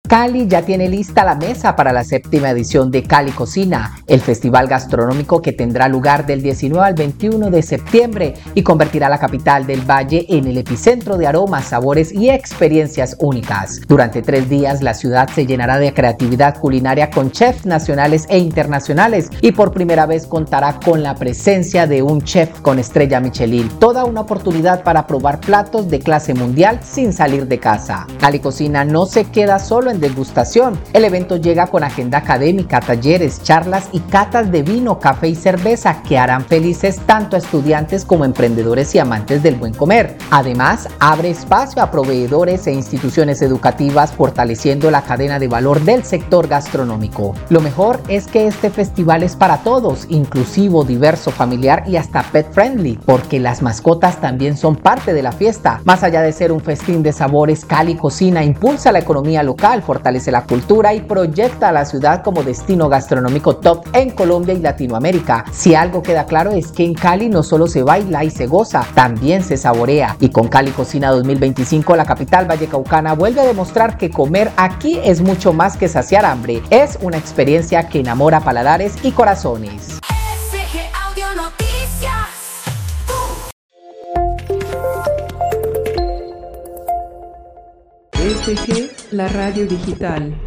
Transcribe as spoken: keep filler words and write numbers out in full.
Cali ya tiene lista la mesa para la séptima edición de Cali Cocina, el festival gastronómico que tendrá lugar del diecinueve al veintiuno de septiembre y convertirá la capital del Valle en el epicentro de aromas, sabores y experiencias únicas. Durante tres días la ciudad se llenará de creatividad culinaria con chefs nacionales e internacionales y por primera vez contará con la presencia de un chef con estrella Michelin. Toda una oportunidad para probar platos de clase mundial sin salir de casa. Cali Cocina no se queda solo en degustación. El evento llega con agenda académica, talleres, charlas y catas de vino, café y cerveza que harán felices tanto a estudiantes como emprendedores y amantes del buen comer. Además, abre espacio a proveedores e instituciones educativas, fortaleciendo la cadena de valor del sector gastronómico. Lo mejor es que este festival es para todos, inclusivo, diverso, familiar y hasta pet friendly, porque las mascotas también son parte de la fiesta. Más allá de ser un festín de sabores, Cali Cocina impulsa la economía local, fortalece la cultura y proyecta a la ciudad como destino gastronómico top en Colombia y Latinoamérica. Si algo queda claro es que en Cali no solo se baila y se goza, también se saborea. Y con Cali Cocina dos mil veinticinco, la capital vallecaucana vuelve a demostrar que comer aquí es mucho más que saciar hambre. Es una experiencia que enamora paladares y corazones. S G, la radio digital.